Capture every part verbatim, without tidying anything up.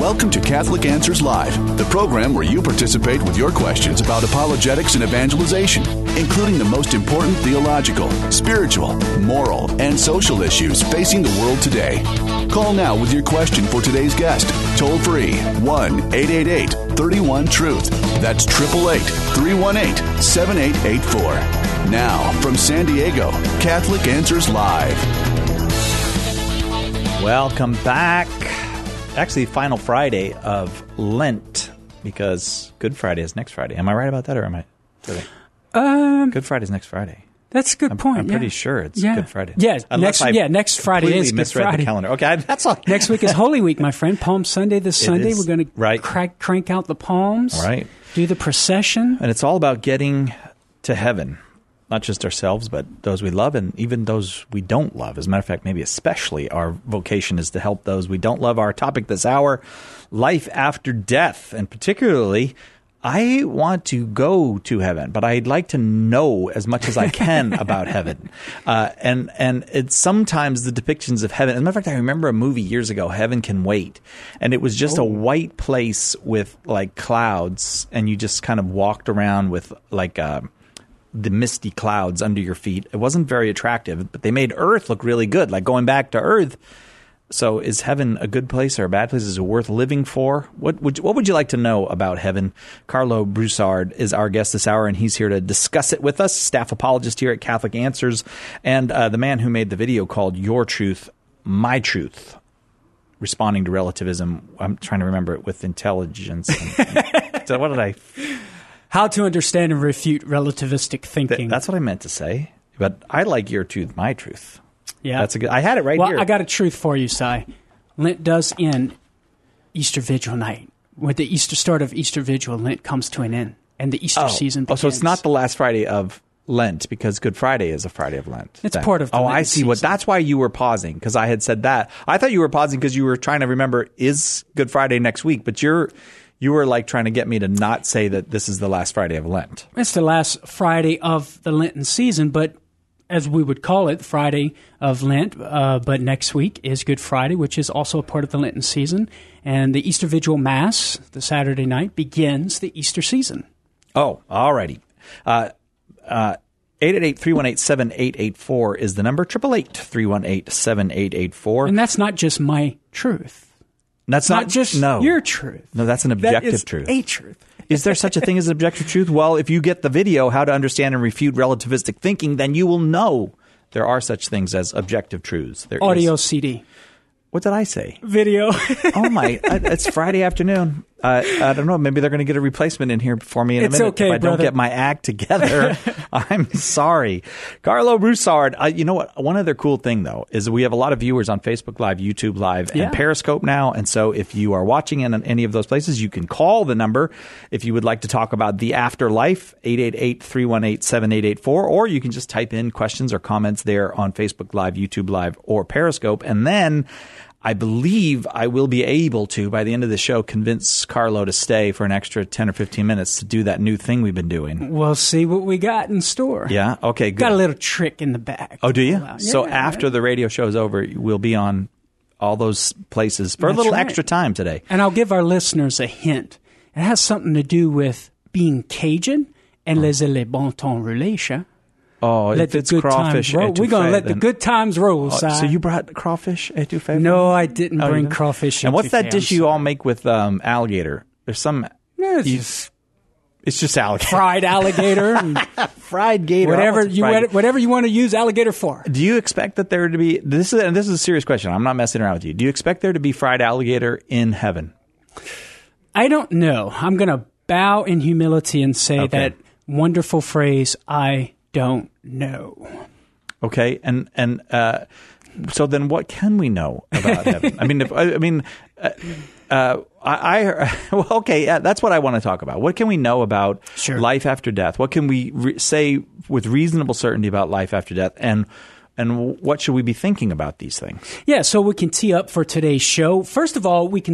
Welcome to Catholic Answers Live, the program where you participate with your questions about apologetics and evangelization, including the most important theological, spiritual, moral, and social issues facing the world today. Call now with your question for today's guest. Toll free, one eight eight eight, three one, truth. That's eight eight eight, three one eight, seven eight eight four. Now, from San Diego, Catholic Answers Live. Welcome back. Actually, final Friday of Lent, because Good Friday is next Friday. Am I right about that, or am I? Um, Good Friday is next Friday. That's a good I'm, point. I'm yeah. pretty sure it's yeah. Good Friday. Yeah, Unless next, I yeah, next Friday is Good Friday. The calendar. Okay, that's all. Next week is Holy Week, my friend. Palm Sunday this Sunday. Is, We're going to right. crank, crank out the palms. Right. Do the procession. And it's all about getting to heaven. Not just ourselves, but those we love and even those we don't love. As a matter of fact, maybe especially our vocation is to help those we don't love. Our topic this hour, life after death. And particularly, I want to go to heaven, but I'd like to know as much as I can about heaven. Uh, and and it's sometimes the depictions of heaven. As a matter of fact, I remember a movie years ago, Heaven Can Wait. And it was just oh. a white place with like clouds. And you just kind of walked around with like a... the misty clouds under your feet. It wasn't very attractive, but they made Earth look really good, like going back to Earth. So is heaven a good place or a bad place? Is it worth living for? What would, what would you like to know about heaven? Carlo Broussard is our guest this hour, and he's here to discuss it with us, staff apologist here at Catholic Answers, and uh, the man who made the video called Your Truth, My Truth, responding to relativism. I'm trying to remember it with intelligence. And, and, so what did I... How to understand and refute relativistic thinking. Th- that's what I meant to say. But I like Your Truth, My Truth. Yeah. That's a good. I had it right well, here. I got a truth for you, Si. Lent does end Easter Vigil night. With the Easter start of Easter Vigil, Lent comes to an end, and the Easter oh. season begins. Oh, so it's not the last Friday of Lent, because Good Friday is a Friday of Lent. It's then. part of the Oh, Lenten I see. season. What that's why you were pausing, because I had said that. I thought you were pausing because you were trying to remember, is Good Friday next week? But you're... You were like trying to get me to not say that this is the last Friday of Lent. It's the last Friday of the Lenten season, but as we would call it, Friday of Lent. Uh, but next week is Good Friday, which is also a part of the Lenten season. And the Easter Vigil Mass, the Saturday night, begins the Easter season. Oh, all righty. Uh, uh, eight eight eight, three one eight, seven eight eight four is the number. eight eight eight, three one eight, seven eight eight four. And that's not just my truth. That's not, not just no. your truth. No, that's an objective that is truth. a truth. Is there such a thing as an objective truth? Well, if you get the video, How to Understand and Refute Relativistic Thinking, then you will know there are such things as objective truths. There Audio is. C D. What did I say? Video. Oh, my. It's Friday afternoon. Uh, I don't know. Maybe they're going to get a replacement in here for me in it's a minute. Okay, if I brother. don't get my act together, I'm sorry. Carlo Broussard, uh, you know what? One other cool thing, though, is we have a lot of viewers on Facebook Live, YouTube Live, and yeah. Periscope now. And so if you are watching in any of those places, you can call the number if you would like to talk about the afterlife, eight eight eight, three one eight, seven eight eight four, or you can just type in questions or comments there on Facebook Live, YouTube Live, or Periscope. And then I believe I will be able to, by the end of the show, convince Carlo to stay for an extra ten or fifteen minutes to do that new thing we've been doing. We'll see what we got in store. Yeah? Okay, good. Got a little trick in the bag. Oh, do you? Yeah, so yeah. after the radio show is over, we'll be on all those places for That's a little right. extra time today. And I'll give our listeners a hint. It has something to do with being Cajun and oh. laisser le bon temps rouler, chat. Oh, Let if the it's good crawfish times roll. We're going to let then... the good times roll, oh, Si. So you brought crawfish etouffee? No, I didn't oh, bring didn't? crawfish etouffee. And what's that dish I'm you sorry. all make with um, alligator? There's some... No, it's, you, just it's just alligator. fried alligator. And fried gator. Whatever you, fried... whatever you want to use alligator for. Do you expect that there to be... This is, and this is a serious question. I'm not messing around with you. Do you expect there to be fried alligator in heaven? I don't know. I'm going to bow in humility and say okay. that wonderful phrase, I don't know. Okay, and and uh, so then, what can we know about heaven? I mean, if, I, I mean, uh, uh, I, I well, okay, yeah, that's what I want to talk about. What can we know about sure. life after death? What can we re- say with reasonable certainty about life after death? And and what should we be thinking about these things? Yeah, so we can tee up for today's show. First of all, we can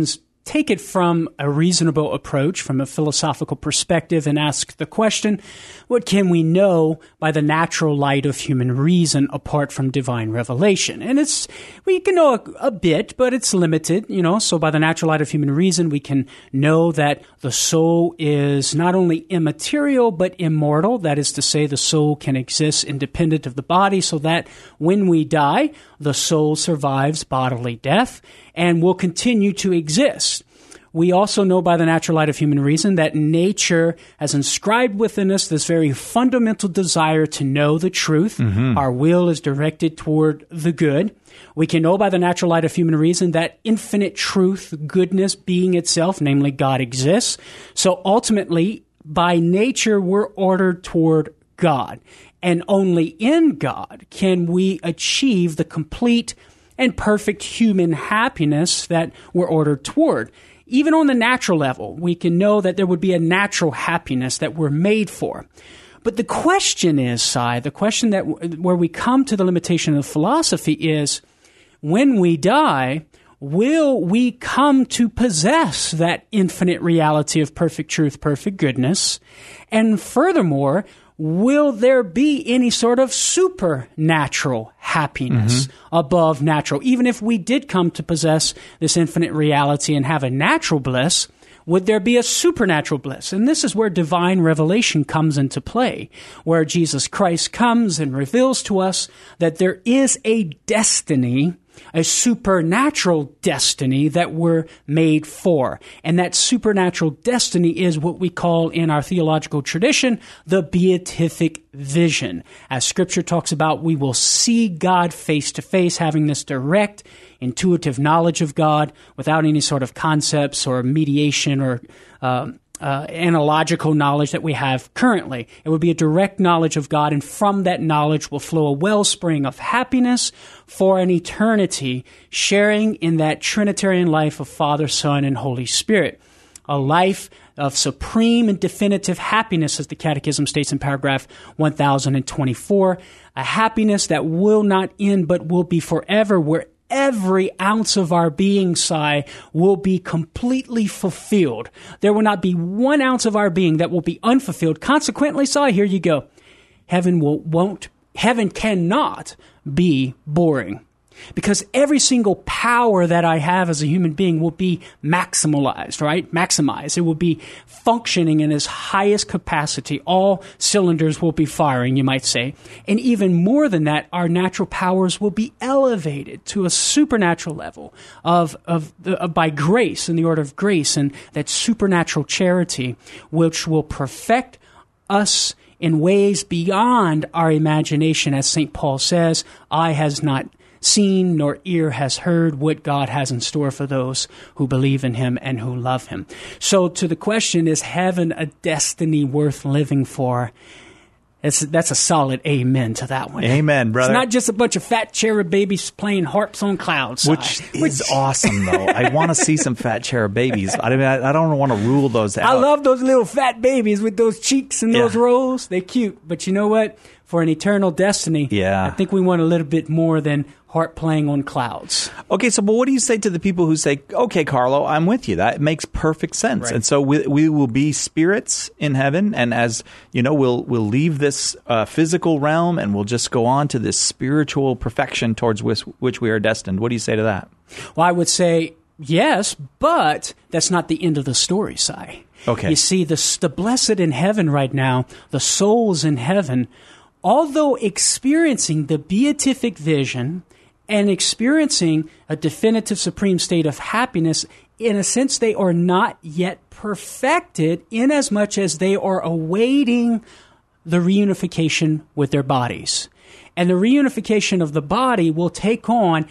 take it from a reasonable approach, from a philosophical perspective, and ask the question, what can we know by the natural light of human reason apart from divine revelation? And it's, we can know a, a bit, but it's limited, you know, so by the natural light of human reason, we can know that the soul is not only immaterial, but immortal. That is to say, the soul can exist independent of the body, so that when we die, the soul survives bodily death and will continue to exist. We also know by the natural light of human reason that nature has inscribed within us this very fundamental desire to know the truth. Mm-hmm. Our will is directed toward the good. We can know by the natural light of human reason that infinite truth, goodness, being itself, namely God, exists. So ultimately, by nature, we're ordered toward God. And only in God can we achieve the complete and perfect human happiness that we're ordered toward. Even on the natural level, we can know that there would be a natural happiness that we're made for. But the question is, Si, the question that where we come to the limitation of philosophy is, when we die, will we come to possess that infinite reality of perfect truth, perfect goodness? And furthermore, will there be any sort of supernatural happiness mm-hmm. above natural? Even if we did come to possess this infinite reality and have a natural bliss, would there be a supernatural bliss? And this is where divine revelation comes into play, where Jesus Christ comes and reveals to us that there is a destiny, a supernatural destiny that we're made for. And that supernatural destiny is what we call in our theological tradition the beatific vision. As Scripture talks about, we will see God face to face, having this direct, intuitive knowledge of God without any sort of concepts or mediation or uh, Uh, analogical knowledge that we have currently. It would be a direct knowledge of God, and from that knowledge will flow a wellspring of happiness for an eternity, sharing in that Trinitarian life of Father, Son, and Holy Spirit. A life of supreme and definitive happiness, as the Catechism states in paragraph one thousand twenty-four, a happiness that will not end but will be forever, where every ounce of our being, Si, will be completely fulfilled. There will not be one ounce of our being that will be unfulfilled. Consequently, Si, here you go. Heaven will, won't, heaven cannot be boring. Because every single power that I have as a human being will be maximalized, right? Maximized. It will be functioning in its highest capacity. All cylinders will be firing, you might say. And even more than that, our natural powers will be elevated to a supernatural level of, of, of by grace, in the order of grace, and that supernatural charity, which will perfect us in ways beyond our imagination. As Saint Paul says, eye has not seen, nor ear has heard what God has in store for those who believe in him and who love him. So to the question, is heaven a destiny worth living for? It's, that's a solid amen to that one. Amen, brother. It's not just a bunch of fat cherub babies playing harps on clouds. Which is Which, awesome, though. I want to see some fat cherub babies. I mean, I, I don't want to rule those out. I love those little fat babies with those cheeks and yeah. those rolls. They're cute. But you know what? For an eternal destiny, yeah. I think we want a little bit more than harp playing on clouds. Okay, so but what do you say to the people who say, okay, Carlo, I'm with you. That makes perfect sense. Right. And so we, we will be spirits in heaven, and as, you know, we'll we'll leave this uh, physical realm and we'll just go on to this spiritual perfection towards which, which we are destined. What do you say to that? Well, I would say yes, but that's not the end of the story, Si. Okay. You see, the, the blessed in heaven right now, the souls in heaven, although experiencing the beatific vision and experiencing a definitive supreme state of happiness, in a sense, they are not yet perfected inasmuch as they are awaiting the reunification with their bodies. And the reunification of the body will take on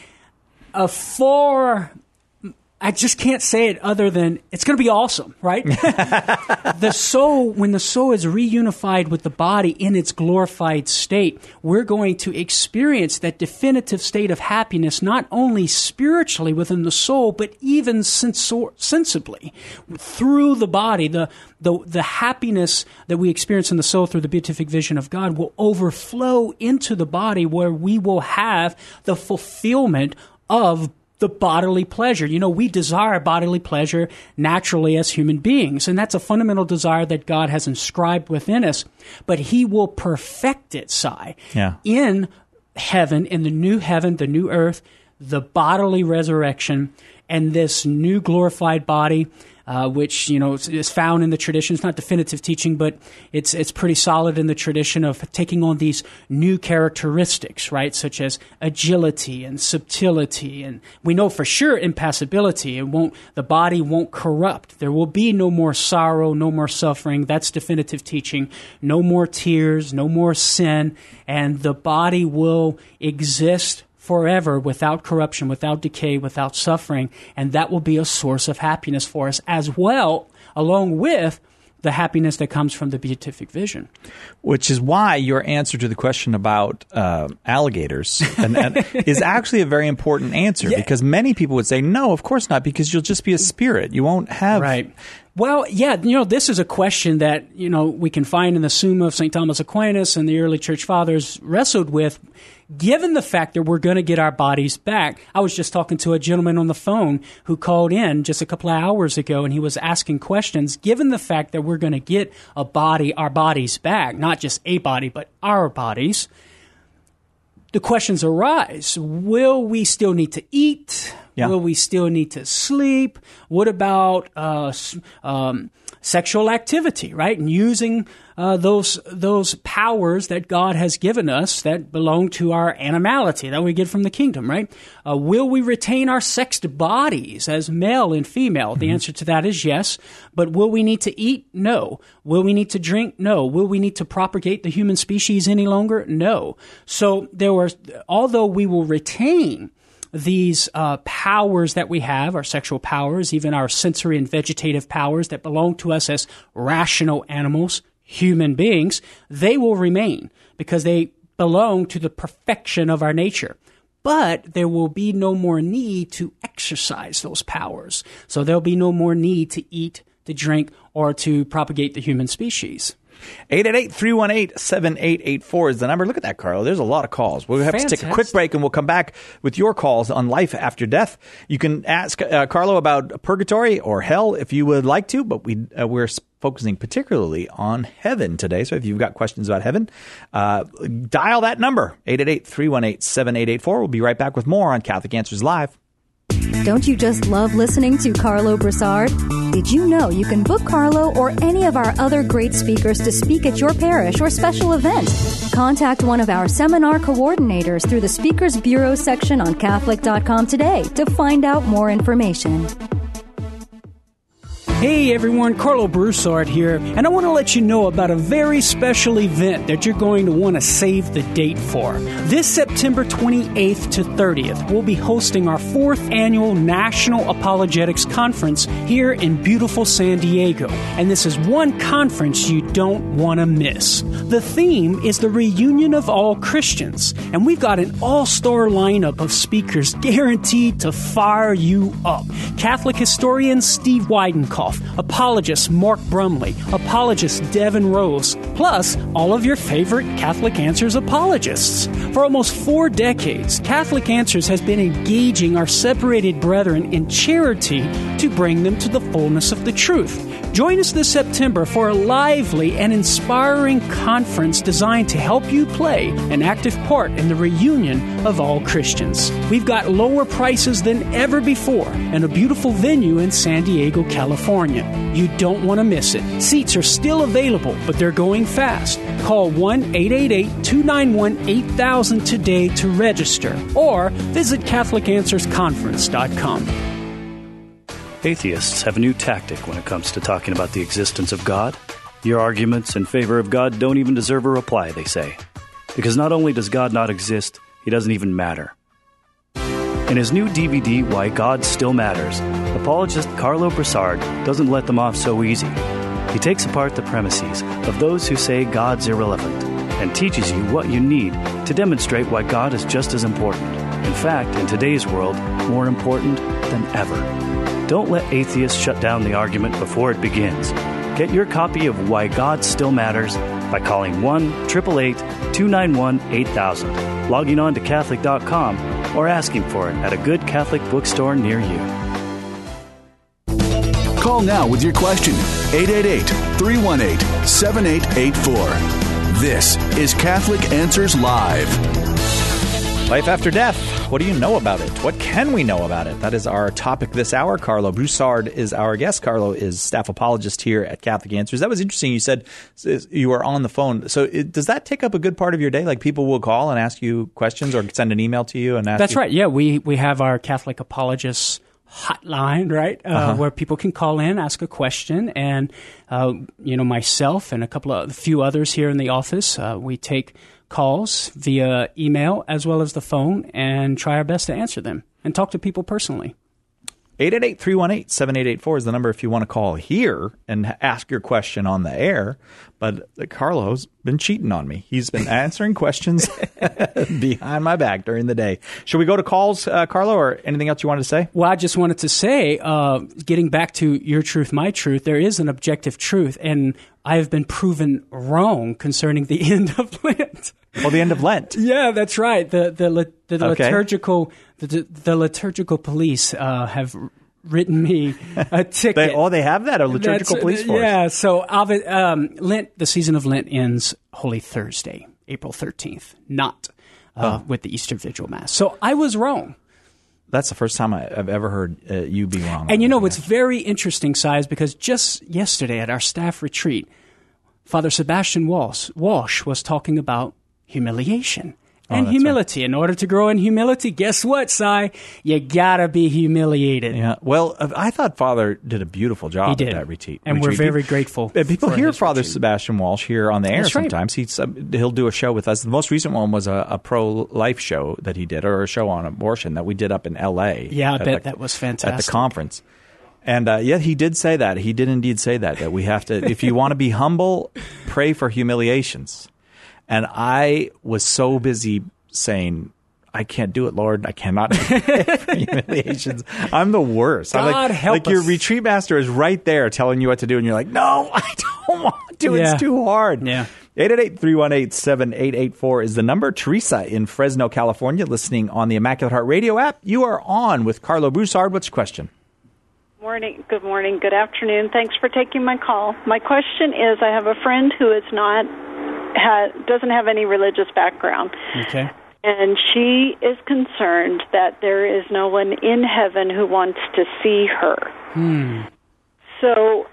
a far... I just can't say it other than it's going to be awesome, right? The soul, when the soul is reunified with the body in its glorified state, we're going to experience that definitive state of happiness, not only spiritually within the soul, but even sensor- sensibly through the body. The, the, the happiness that we experience in the soul through the beatific vision of God will overflow into the body, where we will have the fulfillment of the bodily pleasure. You know, we desire bodily pleasure naturally as human beings, and that's a fundamental desire that God has inscribed within us, but he will perfect it, Si, yeah. in heaven, in the new heaven, the new earth, the bodily resurrection, and this new glorified body, uh, which, you know, is found in the tradition. It's not definitive teaching, but it's it's pretty solid in the tradition of taking on these new characteristics, right, such as agility and subtlety, and we know for sure impassibility. It won't, the body won't corrupt. There will be no more sorrow, no more suffering. That's definitive teaching. No more tears, no more sin, and the body will exist forever without corruption, without decay, without suffering, and that will be a source of happiness for us as well, along with the happiness that comes from the beatific vision. Which is why your answer to the question about uh, alligators and, and is actually a very important answer, yeah. because many people would say, no, of course not, because you'll just be a spirit. You won't have... Right. Well, yeah, you know, this is a question that, you know, we can find in the Summa of Saint Thomas Aquinas and the early church fathers wrestled with. Given the fact that we're going to get our bodies back, I was just talking to a gentleman on the phone who called in just a couple of hours ago, and he was asking questions. Given the fact that we're going to get a body, our bodies back, not just a body, but our bodies, the questions arise. Will we still need to eat? Yeah. Will we still need to sleep? What about uh, um, sexual activity, right? And using uh, those those powers that God has given us that belong to our animality that we get from the kingdom, right? Uh, will we retain our sexed bodies as male and female? Mm-hmm. The answer to that is yes. But will we need to eat? No. Will we need to drink? No. Will we need to propagate the human species any longer? No. So there were, although we will retain these uh, powers that we have, our sexual powers, even our sensory and vegetative powers that belong to us as rational animals, human beings, they will remain because they belong to the perfection of our nature. But there will be no more need to exercise those powers. So there'll be no more need to eat, to drink, or to propagate the human species. eight eight eight, three one eight, seven eight eight four is the number. Look at that, Carlo. There's a lot of calls. We'll have Fantastic. to take a quick break, and we'll come back with your calls on life after death. You can ask uh, Carlo about purgatory or hell if you would like to, but we, uh, we're focusing particularly on heaven today. So if you've got questions about heaven, uh, dial that number, eight eight eight, three one eight, seven eight eight four. We'll be right back with more on Catholic Answers Live. Don't you just love listening to Carlo Broussard? Did you know you can book Carlo or any of our other great speakers to speak at your parish or special event? Contact one of our seminar coordinators through the Speakers Bureau section on Catholic dot com today to find out more information. Hey everyone, Carlo Broussard here, and I want to let you know about a very special event that you're going to want to save the date for. This September twenty-eighth to thirtieth, we'll be hosting our fourth annual National Apologetics Conference here in beautiful San Diego, and this is one conference you don't want to miss. The theme is the reunion of all Christians, and we've got an all-star lineup of speakers guaranteed to fire you up. Catholic historian Steve Weidenkopf, apologist Mark Brumley, apologist Devin Rose, plus all of your favorite Catholic Answers apologists. For almost four decades, Catholic Answers has been engaging our separated brethren in charity to bring them to the fullness of the truth. Join us this September for a lively and inspiring conference designed to help you play an active part in the reunion of all Christians. We've got lower prices than ever before and a beautiful venue in San Diego, California. You don't want to miss it. Seats are still available, but they're going fast. Call one eight eight eight, two nine one, eight thousand today to register or visit Catholic Answers Conference dot com. Atheists have a new tactic when it comes to talking about the existence of God. Your arguments in favor of God don't even deserve a reply, they say. Because not only does God not exist, he doesn't even matter. In his new D V D, Why God Still Matters, apologist Carlo Broussard doesn't let them off so easy. He takes apart the premises of those who say God's irrelevant and teaches you what you need to demonstrate why God is just as important. In fact, in today's world, more important than ever. Don't let atheists shut down the argument before it begins. Get your copy of Why God Still Matters by calling one eight eight eight, two nine one, eight thousand, logging on to Catholic dot com, or asking for it at a good Catholic bookstore near you. Call now with your question, eight eight eight, three one eight, seven eight eight four. This is Catholic Answers Live. Life after death. What do you know about it? What can we know about it? That is our topic this hour. Carlo Broussard is our guest. Carlo is staff apologist here at Catholic Answers. That was interesting. You said you were on the phone. So it, does that take up a good part of your day? Like people will call and ask you questions or send an email to you and ask That's you? right. Yeah, we, we have our Catholic apologists hotline, right, uh, uh-huh. where people can call in, ask a question, and uh, you know, myself and a couple of a few others here in the office, uh, we take calls via email as well as the phone and try our best to answer them and talk to people personally. eight eight eight, three one eight, seven eight eight four is the number if you want to call here and ask your question on the air. But Carlo's been cheating on me. He's been answering questions behind my back during the day. Should we go to calls, uh, Carlo, or anything else you wanted to say? Well, I just wanted to say, uh, getting back to your truth, my truth, there is an objective truth, and I have been proven wrong concerning the end of Lent. Well, the end of Lent. Yeah, that's right. The the, the okay. liturgical the, the liturgical police uh, have written me a ticket. they, oh, they have that, a liturgical That's, police force. Yeah, so um, Lent, the season of Lent ends Holy Thursday, April thirteenth, not uh, oh. with the Easter Vigil Mass. So I was wrong. That's the first time I've ever heard uh, you be wrong. And you know what's very interesting, Size, because just yesterday at our staff retreat, Father Sebastian Walsh, Walsh was talking about humiliation. And oh, humility. Right. In order to grow in humility, guess what, Si? You gotta be humiliated. Yeah. Well, I thought Father did a beautiful job he did. at that retreat. And retreat. we're very grateful. People hear Father retreat. Sebastian Walsh here on the air That's sometimes. Right. He's, uh, he'll do a show with us. The most recent one was a, a pro-life show that he did, or a show on abortion that we did up in L A. Yeah, I bet the, that was fantastic. At the conference. And uh, yeah, he did say that. He did indeed say that, that we have to, if you want to be humble, pray for humiliations. And I was so busy saying, I can't do it, Lord. I cannot do humiliations. I'm the worst. God I'm like, help like us. Your retreat master is right there telling you what to do, and you're like, no, I don't want to. Yeah. It's too hard. Yeah. eight eight eight, three one eight, seven eight eight four is the number. Teresa in Fresno, California, listening on the Immaculate Heart Radio app. You are on with Carlo Broussard. What's your question? Morning. Good morning. Good afternoon. Thanks for taking my call. My question is, I have a friend who is not, ha, doesn't have any religious background. Okay. And she is concerned that there is no one in heaven who wants to see her. Hmm. So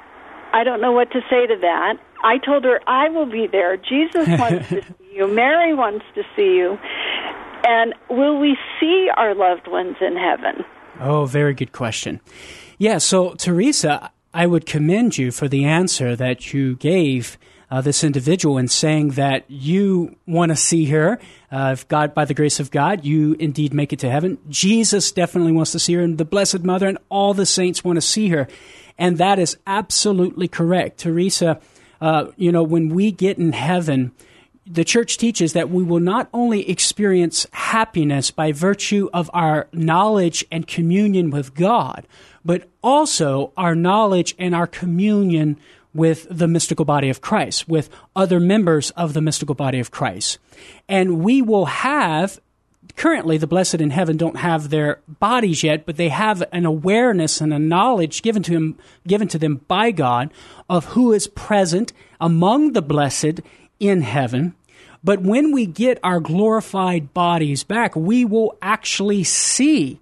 I don't know what to say to that. I told her, I will be there. Jesus wants to see you. Mary wants to see you. And will we see our loved ones in heaven? Oh, very good question. Yeah, so Teresa, I would commend you for the answer that you gave Uh, this individual in saying that you want to see her. Uh, if God, by the grace of God, you indeed make it to heaven. Jesus definitely wants to see her, and the Blessed Mother and all the saints want to see her. And that is absolutely correct. Teresa, uh, you know, when we get in heaven, the church teaches that we will not only experience happiness by virtue of our knowledge and communion with God, but also our knowledge and our communion with the mystical body of Christ, with other members of the mystical body of Christ. And we will have, currently the blessed in heaven don't have their bodies yet, but they have an awareness and a knowledge given to him, given to them by God of who is present among the blessed in heaven. But when we get our glorified bodies back, we will actually see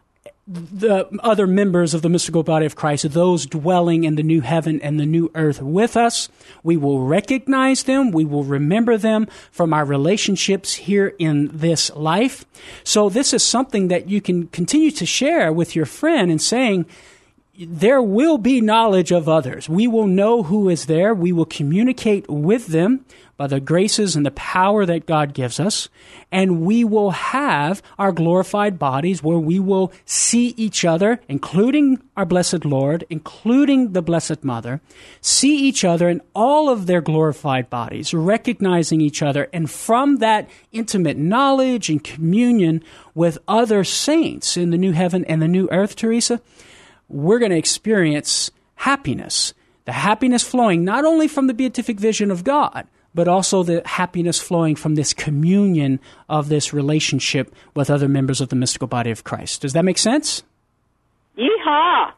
the other members of the mystical body of Christ, those dwelling in the new heaven and the new earth with us. We will recognize them. We will remember them from our relationships here in this life. So this is something that you can continue to share with your friend and saying, there will be knowledge of others. We will know who is there. We will communicate with them by the graces and the power that God gives us. And we will have our glorified bodies where we will see each other, including our blessed Lord, including the Blessed Mother, see each other in all of their glorified bodies, recognizing each other. And from that intimate knowledge and communion with other saints in the new heaven and the new earth, Teresa, we're going to experience happiness, the happiness flowing not only from the beatific vision of God, but also the happiness flowing from this communion of this relationship with other members of the mystical body of Christ. Does that make sense? Yeehaw!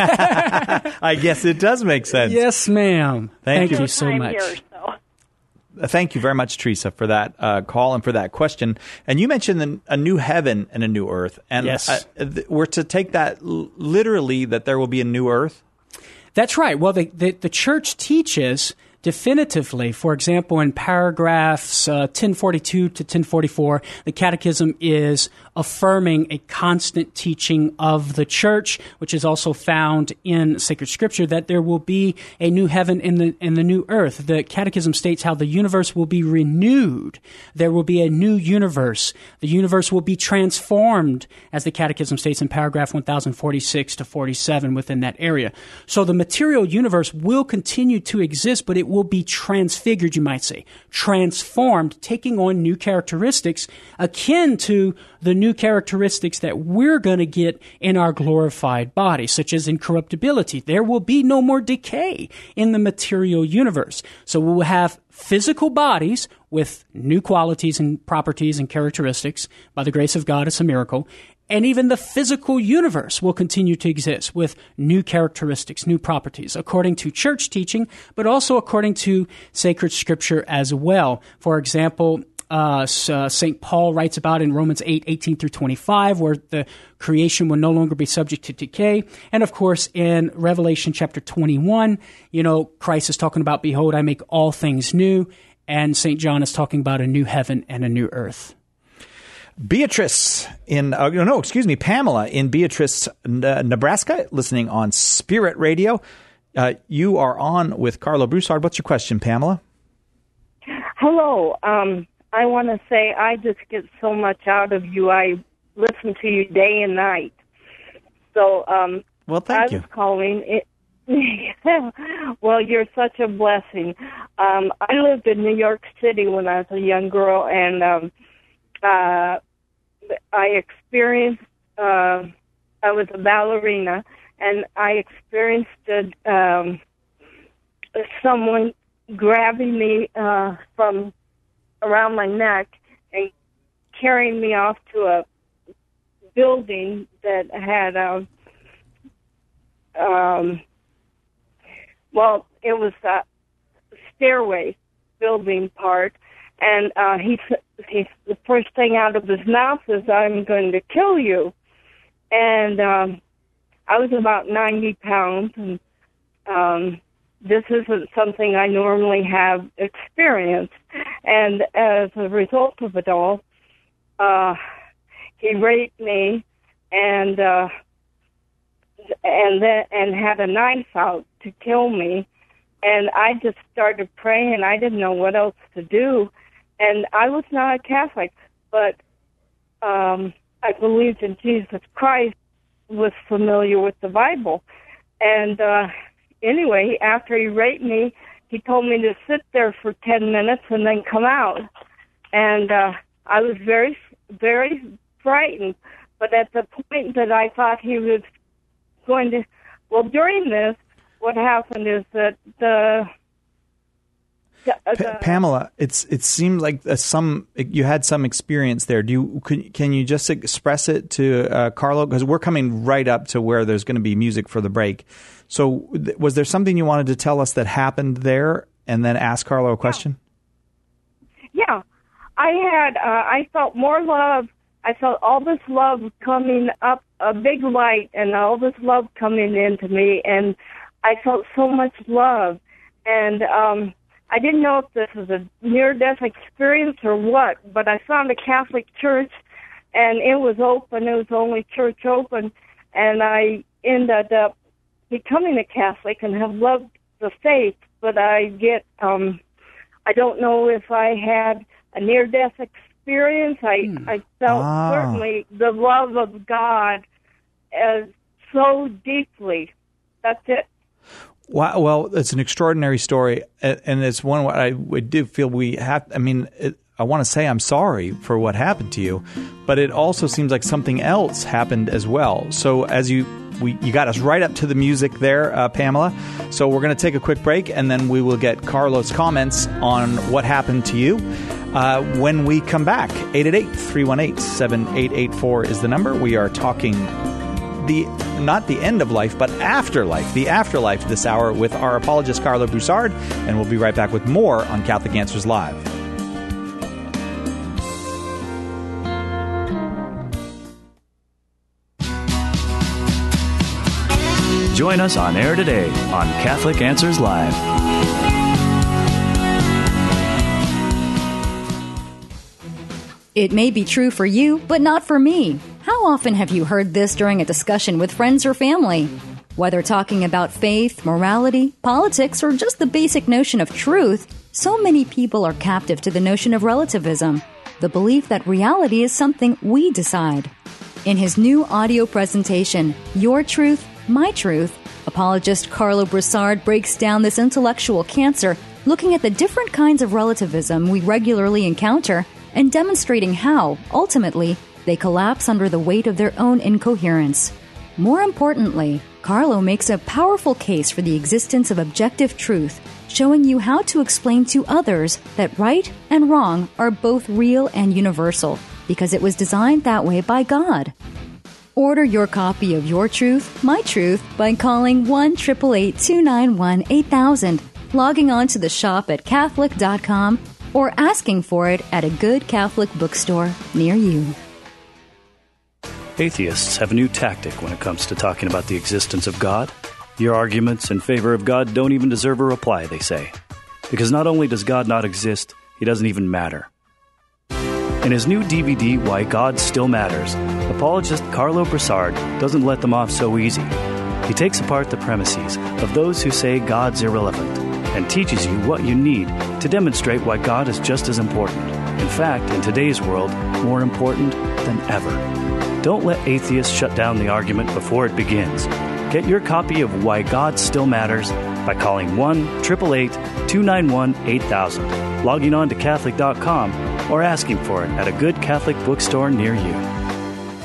I guess it does make sense. Yes, ma'am. Thank Thank you. you so Time much. here, so. Thank you very much, Teresa, for that uh, call and for that question. And you mentioned the, a new heaven and a new earth. And Yes. uh, th- we're to take that l- literally that there will be a new earth? That's right. Well, the, the, the church teaches definitively, for example, in paragraphs uh, ten forty-two to ten forty-four, the Catechism is affirming a constant teaching of the church, which is also found in sacred scripture, that there will be a new heaven and the, and the new earth. The Catechism states how the universe will be renewed. There will be a new universe. The universe will be transformed, as the Catechism states in paragraph one thousand forty-six to forty-seven within that area. So the material universe will continue to exist, but it will be transfigured, you might say, transformed, taking on new characteristics akin to the new characteristics that we're going to get in our glorified body, such as incorruptibility. There will be no more decay in the material universe. So we will have physical bodies with new qualities and properties and characteristics. By the grace of God, it's a miracle. And even the physical universe will continue to exist with new characteristics, new properties, according to church teaching, but also according to sacred scripture as well. For example, uh, Saint Paul writes about in Romans eight, eighteen through twenty-five, where the creation will no longer be subject to decay. And of course, in Revelation chapter twenty-one, you know, Christ is talking about, behold, I make all things new. And Saint John is talking about a new heaven and a new earth. Beatrice in, uh, no, excuse me, Pamela in Beatrice, uh, Nebraska, listening on Spirit Radio. Uh, you are on with Carlo Broussard. What's your question, Pamela? Hello. Um, I want to say I just get so much out of you. I listen to you day and night. So um, well, thank I you. was calling. It, well, you're such a blessing. Um, I lived in New York City when I was a young girl, and um, uh, I experienced, uh, I was a ballerina, and I experienced uh, um, someone grabbing me uh, from around my neck and carrying me off to a building that had, um, um, well, it was a stairway building part. And uh, he, he, the first thing out of his mouth is, I'm going to kill you. And um, I was about ninety pounds, and um, this isn't something I normally have experienced. And as a result of it all, uh, he raped me and uh, and then and had a knife out to kill me. And I just started praying. I didn't know what else to do. And I was not a Catholic, but um, I believed in Jesus Christ, was familiar with the Bible. And uh, anyway, after he raped me, he told me to sit there for ten minutes and then come out. And uh, I was very, very frightened. But at the point that I thought he was going to, well, during this, what happened is that the Pa- Pamela, it's it seemed like uh, some you had some experience there. Do you can, can you just express it to uh, Carlo, because we're coming right up to where there's going to be music for the break. So, th- was there something you wanted to tell us that happened there, and then ask Carlo a question? Yeah, I had uh, I felt more love. I felt all this love coming up, a big light, and all this love coming into me, and I felt so much love, and um. I didn't know if this was a near-death experience or what, but I found a Catholic church, and it was open. It was the only church open, and I ended up becoming a Catholic and have loved the faith, but I get, um, I don't know if I had a near-death experience. I, hmm. I felt ah. certainly the love of God as so deeply. That's it. Wow, well, it's an extraordinary story, and it's one where I do feel we have. I mean, it, I want to say I'm sorry for what happened to you, but it also seems like something else happened as well. So as you we you got us right up to the music there, uh, Pamela. So we're going to take a quick break, and then we will get Carlos' comments on what happened to you uh, when we come back. eight eight eight, three one eight, seven eight eight four is the number. We are talking the not the end of life, but afterlife, the afterlife this hour with our apologist, Carlo Broussard, and we'll be right back with more on Catholic Answers Live. Join us on air today on Catholic Answers Live. It may be true for you, but not for me. How often have you heard this during a discussion with friends or family? Whether talking about faith, morality, politics, or just the basic notion of truth, so many people are captive to the notion of relativism, the belief that reality is something we decide. In his new audio presentation, Your Truth, My Truth, apologist Carlo Broussard breaks down this intellectual cancer, looking at the different kinds of relativism we regularly encounter and demonstrating how, ultimately, they collapse under the weight of their own incoherence. More importantly, Carlo makes a powerful case for the existence of objective truth, showing you how to explain to others that right and wrong are both real and universal, because it was designed that way by God. Order your copy of Your Truth, My Truth by calling one eight eight eight, two nine one, eight thousand, logging on to the shop at Catholic dot com, or asking for it at a good Catholic bookstore near you. Atheists have a new tactic when it comes to talking about the existence of God. Your arguments in favor of God don't even deserve a reply, they say. Because not only does God not exist, he doesn't even matter. In his new D V D, Why God Still Matters, apologist Carlo Broussard doesn't let them off so easy. He takes apart the premises of those who say God's irrelevant and teaches you what you need to demonstrate why God is just as important. In fact, in today's world, more important than ever. Don't let atheists shut down the argument before it begins. Get your copy of Why God Still Matters by calling one eight eight eight, two nine one, eight thousand, logging on to Catholic dot com, or asking for it at a good Catholic bookstore near you.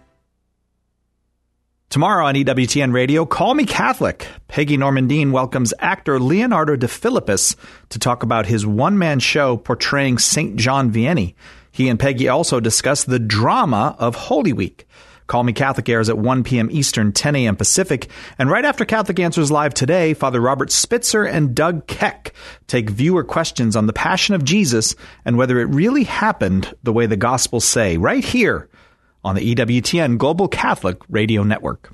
Tomorrow on E W T N Radio, Call Me Catholic. Peggy Normandine welcomes actor Leonardo de Filippis to talk about his one-man show portraying Saint John Vianney. He and Peggy also discuss the drama of Holy Week. Call Me Catholic airs at one p.m. Eastern, ten a.m. Pacific. And right after Catholic Answers Live today, Father Robert Spitzer and Doug Keck take viewer questions on the Passion of Jesus and whether it really happened the way the Gospels say, right here on the E W T N Global Catholic Radio Network.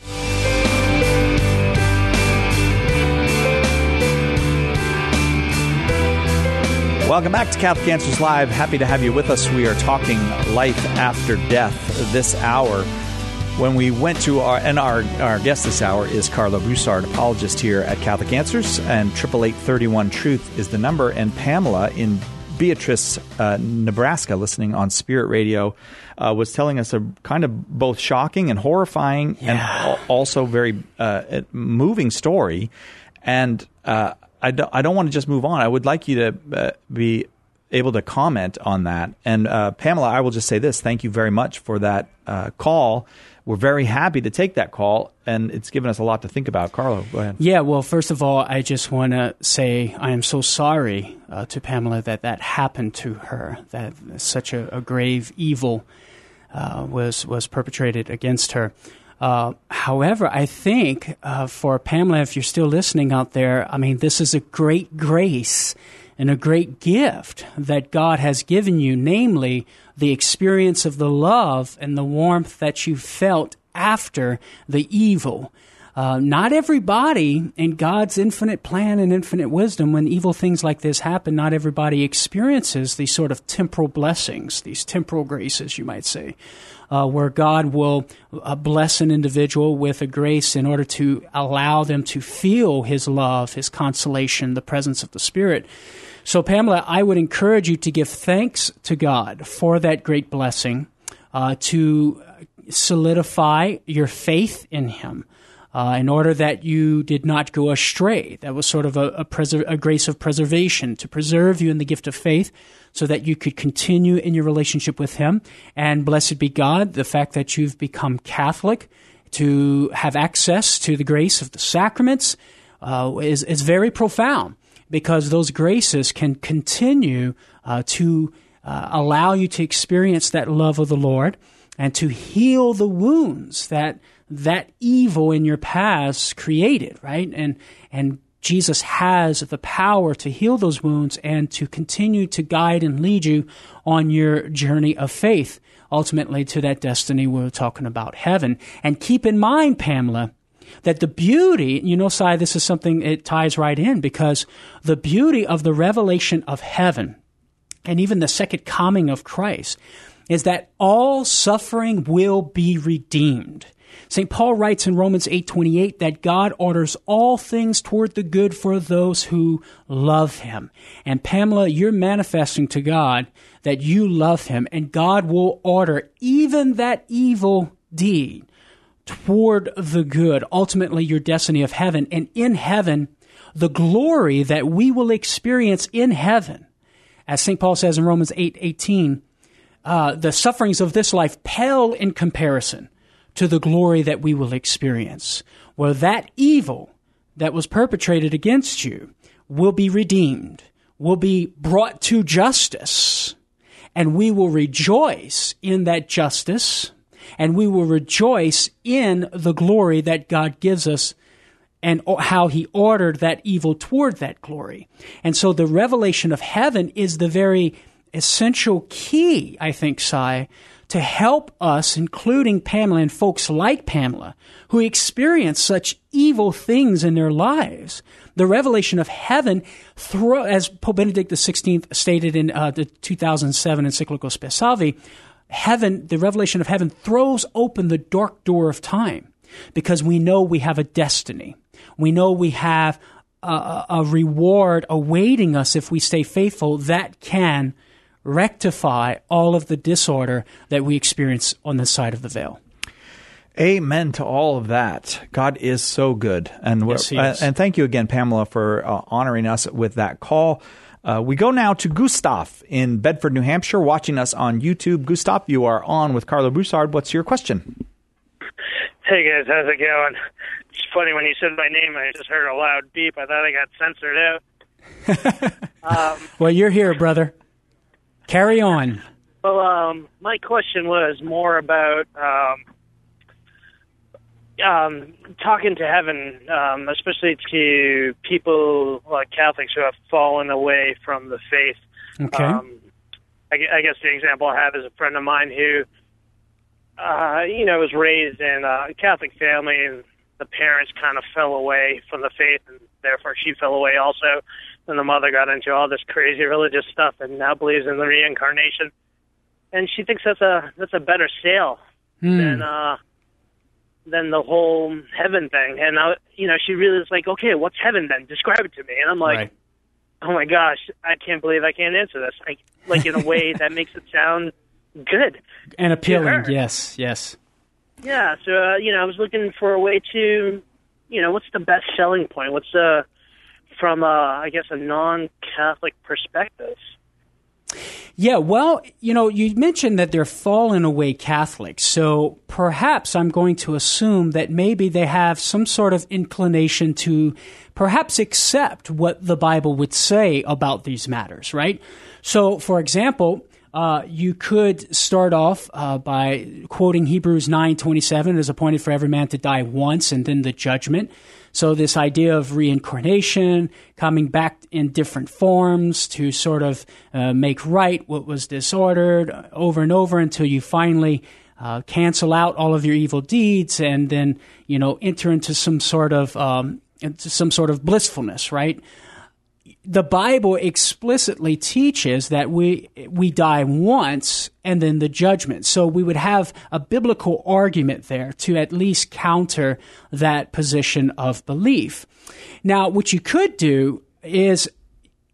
Welcome back to Catholic Answers Live. Happy to have you with us. We are talking life after death this hour. When we went to our, and our, our guest this hour is Carlo Broussard, apologist here at Catholic Answers, and eight eight eight, three one, truth is the number. And Pamela in Beatrice, uh, Nebraska, listening on Spirit Radio, uh, was telling us a kind of both shocking and horrifying yeah. and al- also very uh, moving story. And uh, I, do, I don't want to just move on. I would like you to uh, be able to comment on that. And uh, Pamela, I will just say this. Thank you very much for that uh, call. We're very happy to take that call, and it's given us a lot to think about. Carlo, go ahead. Yeah, well, first of all, I just want to say I am so sorry uh, to Pamela that that happened to her, that such a, a grave evil uh, was was perpetrated against her. Uh, however, I think uh, for Pamela, if you're still listening out there, I mean, this is a great grace and a great gift that God has given you, namely the experience of the love and the warmth that you felt after the evil. Uh, not everybody, in God's infinite plan and infinite wisdom, when evil things like this happen, not everybody experiences these sort of temporal blessings, these temporal graces, you might say, uh, where God will uh, bless an individual with a grace in order to allow them to feel His love, His consolation, the presence of the Spirit. So, Pamela, I would encourage you to give thanks to God for that great blessing, uh, to solidify your faith in Him, uh, in order that you did not go astray. That was sort of a, a, preser- a grace of preservation to preserve you in the gift of faith so that you could continue in your relationship with him. And blessed be God, the fact that you've become Catholic to have access to the grace of the sacraments uh, is, is very profound, because those graces can continue uh, to uh, allow you to experience that love of the Lord and to heal the wounds that that evil in your past created, right? And and Jesus has the power to heal those wounds and to continue to guide and lead you on your journey of faith, ultimately to that destiny we were talking about, heaven. And keep in mind, Pamela, that the beauty, you know, Si, this is something, it ties right in, because the beauty of the revelation of heaven and even the second coming of Christ is that all suffering will be redeemed. Saint Paul writes in Romans eight twenty-eight that God orders all things toward the good for those who love him. And Pamela, you're manifesting to God that you love him, and God will order even that evil deed toward the good, ultimately your destiny of heaven. And in heaven, the glory that we will experience in heaven, as Saint Paul says in Romans eight eighteen, uh, the sufferings of this life pale in comparison to the glory that we will experience, where that evil that was perpetrated against you will be redeemed, will be brought to justice, and we will rejoice in that justice, and we will rejoice in the glory that God gives us and how he ordered that evil toward that glory. And so the revelation of heaven is the very essential key, I think, Si, to help us, including Pamela and folks like Pamela, who experience such evil things in their lives. The revelation of heaven, thro- as Pope Benedict the sixteenth stated in uh, the two thousand seven encyclical Spe Salvi, heaven, the revelation of heaven throws open the dark door of time, because we know we have a destiny. We know we have a, a reward awaiting us if we stay faithful that can rectify all of the disorder that we experience on the side of the veil. Amen to all of that. God is so good. And, yes, he uh, is. and thank you again, Pamela, for uh, honoring us with that call. Uh, we go now to Gustav in Bedford, New Hampshire, watching us on YouTube. Gustav, you are on with Carlo Broussard. What's your question? Hey, guys. How's it going? It's funny, when you said my name, I just heard a loud beep. I thought I got censored out. um, well, you're here, brother. Carry on. Well, um, my question was more about um, um, talking to heaven, um, especially to people like Catholics who have fallen away from the faith. Okay. Um, I, I guess the example I have is a friend of mine who, uh, you know, was raised in a Catholic family, and the parents kind of fell away from the faith, and therefore she fell away also. And the mother got into all this crazy religious stuff and now believes in the reincarnation. And she thinks that's a that's a better sale mm. than uh, than the whole heaven thing. And, I, you know, she really is like, okay, what's heaven then? Describe it to me. And I'm like, right. oh, my gosh, I can't believe I can't answer this. Like, like in a way that makes it sound good. And appealing, yes, yes. Yeah, so, uh, you know, I was looking for a way to, you know, what's the best selling point? What's the... from, uh, I guess, a non-Catholic perspective? Yeah, well, you know, you mentioned that they're fallen away Catholics, so perhaps I'm going to assume that maybe they have some sort of inclination to perhaps accept what the Bible would say about these matters, right? So, for example, uh, you could start off uh, by quoting Hebrews nine twenty-seven, "It is appointed for every man to die once, and then the judgment." So this idea of reincarnation, coming back in different forms to sort of uh, make right what was disordered over and over until you finally uh, cancel out all of your evil deeds and then, you know, enter into some sort of um, into some sort of blissfulness, right? The Bible explicitly teaches that we we die once and then the judgment. So we would have a biblical argument there to at least counter that position of belief. Now, what you could do is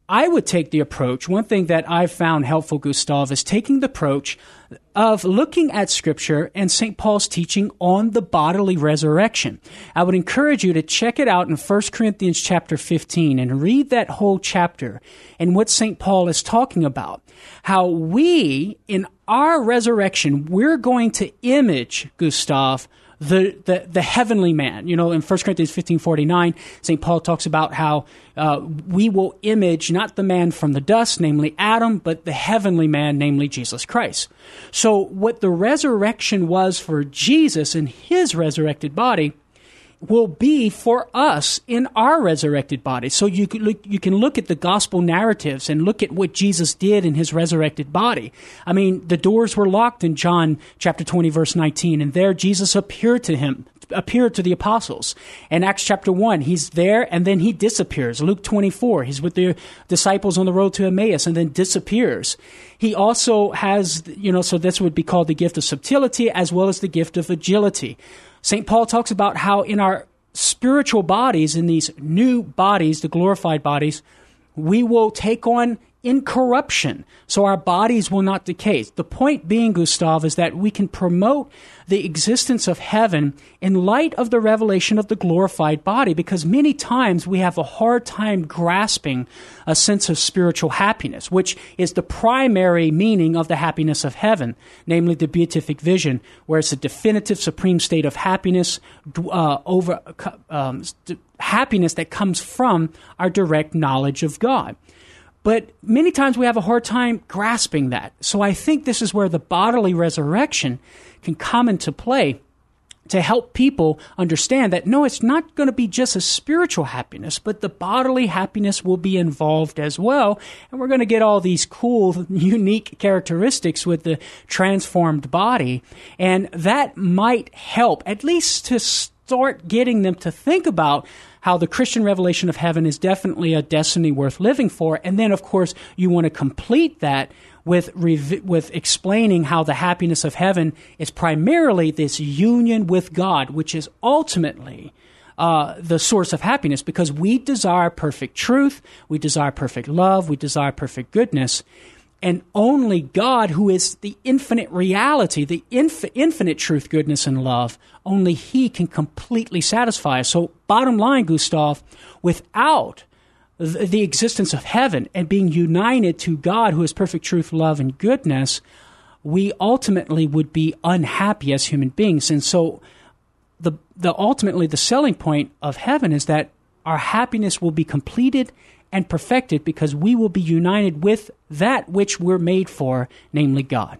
I would take the approach, one thing that I've found helpful, Gustav, is taking the approach of looking at Scripture and Saint Paul's teaching on the bodily resurrection. I would encourage you to check it out in First Corinthians chapter fifteen and read that whole chapter and what Saint Paul is talking about. How we, in our resurrection, we're going to image, Gustav, The, the the heavenly man. You know, in First Corinthians fifteen forty-nine, Saint Paul talks about how uh, we will image not the man from the dust, namely Adam, but the heavenly man, namely Jesus Christ. So what the resurrection was for Jesus in his resurrected body will be for us in our resurrected body. So you can look, you can look at the gospel narratives and look at what Jesus did in his resurrected body. I mean, the doors were locked in John chapter twenty, verse nineteen, and there Jesus appeared to him, appeared to the apostles. In Acts chapter one, he's there and then he disappears. Luke twenty-four, he's with the disciples on the road to Emmaus and then disappears. He also has, you know, so this would be called the gift of subtlety as well as the gift of agility. Saint Paul talks about how in our spiritual bodies, in these new bodies, the glorified bodies, we will take on incorruption, so our bodies will not decay. The point being, Gustav, is that we can promote the existence of heaven in light of the revelation of the glorified body, because many times we have a hard time grasping a sense of spiritual happiness, which is the primary meaning of the happiness of heaven, namely the beatific vision, where it's a definitive supreme state of happiness, uh, over um, happiness that comes from our direct knowledge of God. But many times we have a hard time grasping that. So I think this is where the bodily resurrection can come into play to help people understand that, no, it's not going to be just a spiritual happiness, but the bodily happiness will be involved as well. And we're going to get all these cool, unique characteristics with the transformed body. And that might help, at least to start getting them to think about how the Christian revelation of heaven is definitely a destiny worth living for. And then, of course, you want to complete that with rev- with explaining how the happiness of heaven is primarily this union with God, which is ultimately uh, the source of happiness, because we desire perfect truth, we desire perfect love, we desire perfect goodness. And only God, who is the infinite reality, the inf- infinite truth, goodness, and love, only He can completely satisfy us. So bottom line, Gustav, without th- the existence of heaven and being united to God, who is perfect truth, love, and goodness, we ultimately would be unhappy as human beings. And so the, the ultimately the selling point of heaven is that our happiness will be completed and perfected because we will be united with that which we're made for, namely God.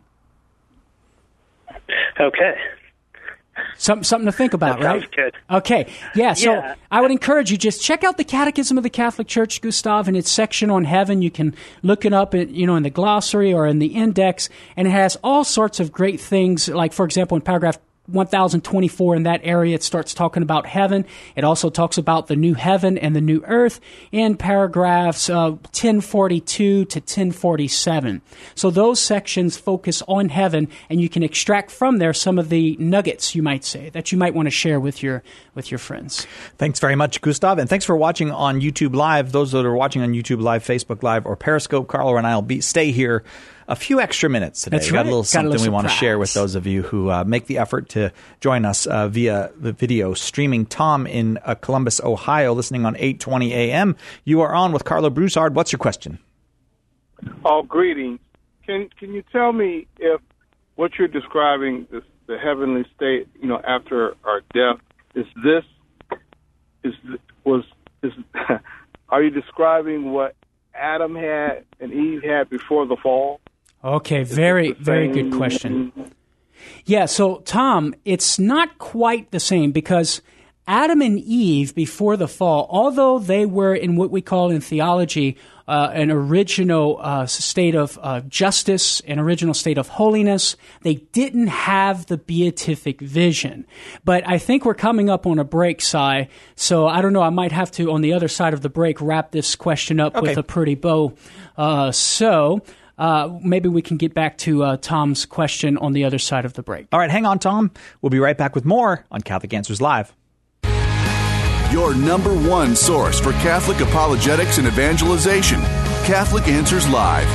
Okay. Some, something to think about, that right? Sounds good. Okay. Yeah, so yeah. I would encourage you, just check out the Catechism of the Catholic Church, Gustav, and its section on heaven. You can look it up in, you know, in the glossary or in the index, and it has all sorts of great things, like, for example, in paragraph one thousand twenty-four in that area, it starts talking about heaven. It also talks about the new heaven and the new earth in paragraphs uh, ten forty-two to ten forty-seven. So those sections focus on heaven, and you can extract from there some of the nuggets, you might say, that you might want to share with your with your friends. Thanks very much, Gustav, and thanks for watching on YouTube Live. Those that are watching on YouTube Live, Facebook Live, or Periscope, Carlo and I will be stay here a few extra minutes today. That's We've got right. a little Got a something little we want to surprise. share with those of you who uh, make the effort to join us uh, via the video streaming. Tom in uh, Columbus, Ohio, listening on eight twenty a.m. You are on with Carlo Broussard. What's your question? Oh, greetings. Can can you tell me if what you're describing, this, the heavenly state, you know, after our death, is this is was is are you describing what Adam had and Eve had before the fall? Okay, very, very good question. Yeah, so, Tom, it's not quite the same because Adam and Eve, before the fall, although they were in what we call in theology uh, an original uh, state of uh, justice, an original state of holiness, they didn't have the beatific vision. But I think we're coming up on a break, Si, so I don't know, I might have to, on the other side of the break, wrap this question up Okay. with a pretty bow. Uh, so... Uh, maybe we can get back to uh, Tom's question on the other side of the break. All right, hang on, Tom. We'll be right back with more on Catholic Answers Live. Your number one source for Catholic apologetics and evangelization. Catholic Answers Live.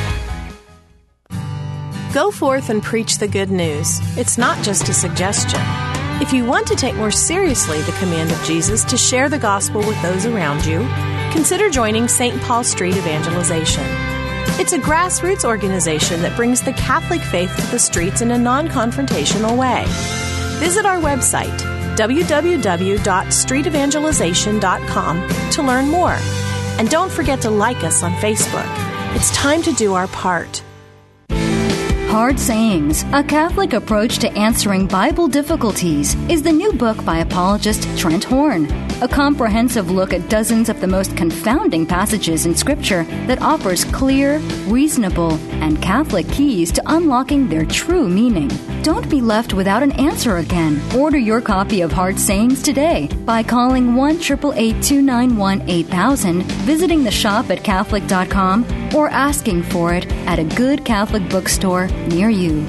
Go forth and preach the good news. It's not just a suggestion. If you want to take more seriously the command of Jesus to share the gospel with those around you, consider joining Saint Paul Street Evangelization. It's a grassroots organization that brings the Catholic faith to the streets in a non-confrontational way. Visit our website, w w w dot street evangelization dot com, to learn more. And don't forget to like us on Facebook. It's time to do our part. Hard Sayings, A Catholic Approach to Answering Bible Difficulties, is the new book by apologist Trent Horn. A comprehensive look at dozens of the most confounding passages in Scripture that offers clear, reasonable, and Catholic keys to unlocking their true meaning. Don't be left without an answer again. Order your copy of Hard Sayings today by calling one eight eight eight, two nine one, eight thousand, visiting the shop at Catholic dot com, or asking for it at a good Catholic bookstore near you.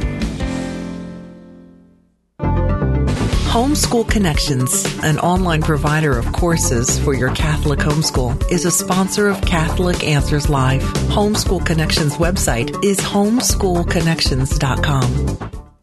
Homeschool Connections, an online provider of courses for your Catholic homeschool, is a sponsor of Catholic Answers Live. Homeschool Connections website is homeschool connections dot com.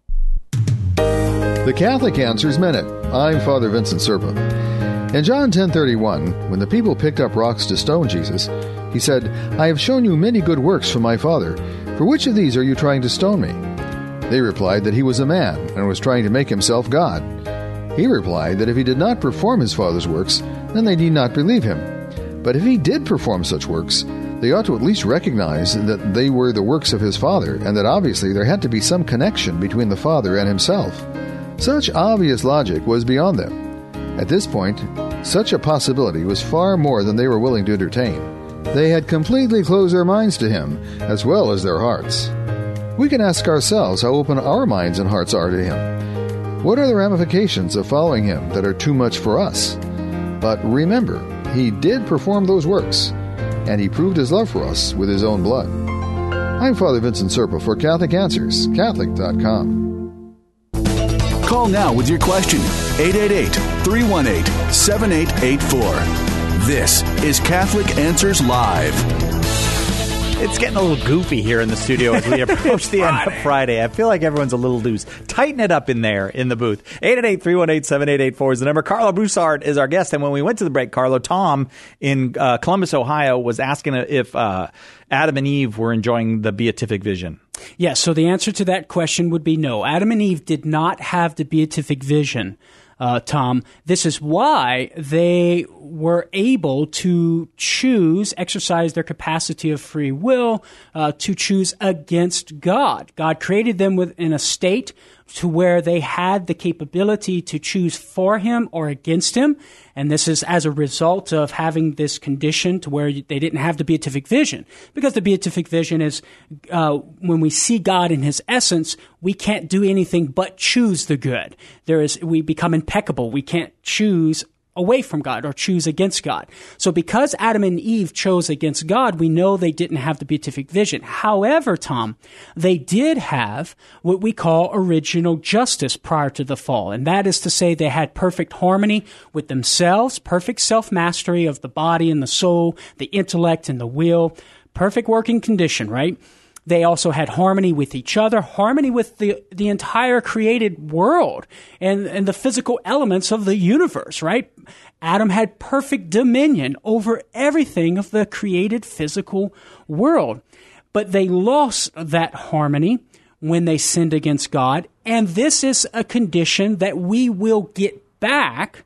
The Catholic Answers Minute. I'm Father Vincent Serpa. In John ten thirty-one, when the people picked up rocks to stone Jesus, he said, "I have shown you many good works from my Father. For which of these are you trying to stone me?" They replied that he was a man and was trying to make himself God. He replied that if he did not perform his Father's works, then they need not believe him. But if he did perform such works, they ought to at least recognize that they were the works of his Father, and that obviously there had to be some connection between the Father and himself. Such obvious logic was beyond them. At this point, such a possibility was far more than they were willing to entertain. They had completely closed their minds to him, as well as their hearts. We can ask ourselves how open our minds and hearts are to him. What are the ramifications of following him that are too much for us? But remember, he did perform those works, and he proved his love for us with his own blood. I'm Father Vincent Serpa for Catholic Answers, Catholic dot com. Call now with your question, eight eight eight, three one eight, seven eight eight four. This is Catholic Answers Live. It's getting a little goofy here in the studio as we approach the end of Friday. I feel like everyone's a little loose. Tighten it up in there in the booth. eight eight eight, three one eight, seven eight eight four is the number. Carlo Broussard is our guest. And when we went to the break, Carlo, Tom in uh, Columbus, Ohio, was asking if uh, Adam and Eve were enjoying the beatific vision. Yes, so the answer to that question would be no. Adam and Eve did not have the beatific vision. Uh, Tom, this is why they were able to choose, exercise their capacity of free will uh, to choose against God. God created them within a state to where they had the capability to choose for him or against him. And this is as a result of having this condition to where they didn't have the beatific vision. Because the beatific vision is uh, when we see God in his essence, we can't do anything but choose the good. There is, we become impeccable. We can't choose away from God or choose against God. So because Adam and Eve chose against God, we know they didn't have the beatific vision. However, Tom, they did have what we call original justice prior to the fall. And that is to say they had perfect harmony with themselves, perfect self-mastery of the body and the soul, the intellect and the will, perfect working condition, right? They also had harmony with each other, harmony with the, the entire created world and, and the physical elements of the universe, right? Adam had perfect dominion over everything of the created physical world. But they lost that harmony when they sinned against God. And this is a condition that we will get back